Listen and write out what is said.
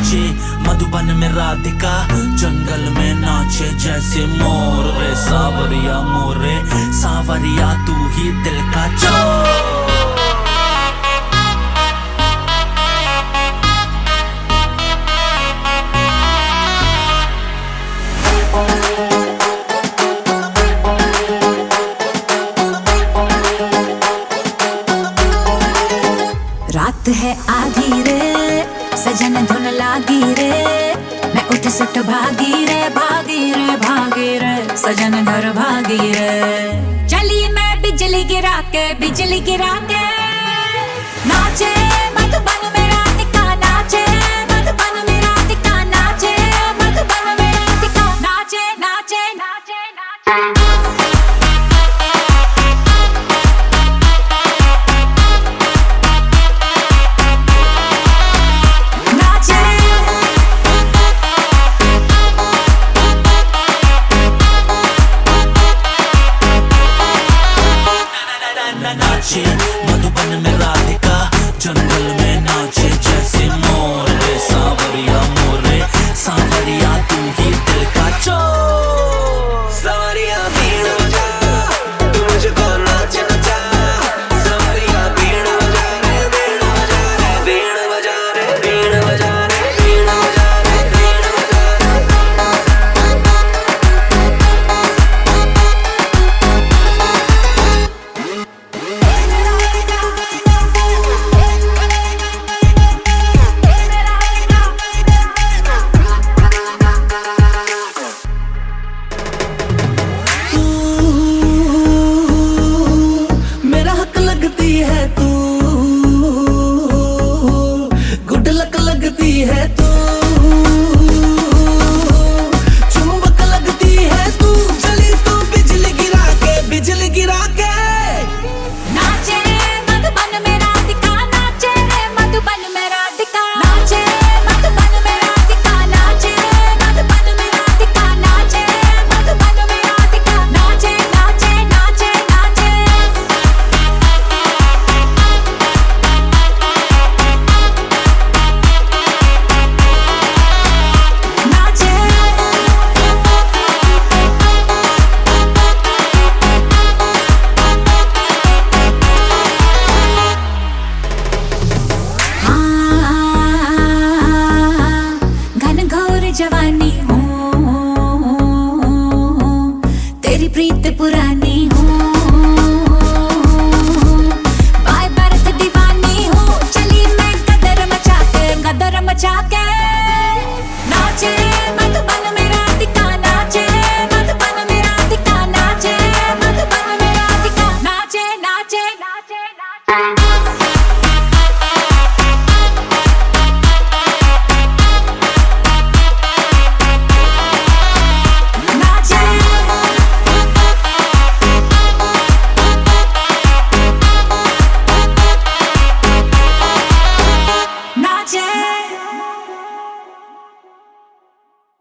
नाचे, मधुबन में राधिका जंगल में नाचे जैसे मोर रे। सावरिया मोरे सावरिया तू ही दिल का चोर। रात है आधी रे, सजन धुन लागी रे, मैं उठ सुट भागी रे, भागी रे, भागी रे, सजन घर भागी रे। चली मैं बिजली गिरा के, बिजली गिरा के, नाचे मधुबन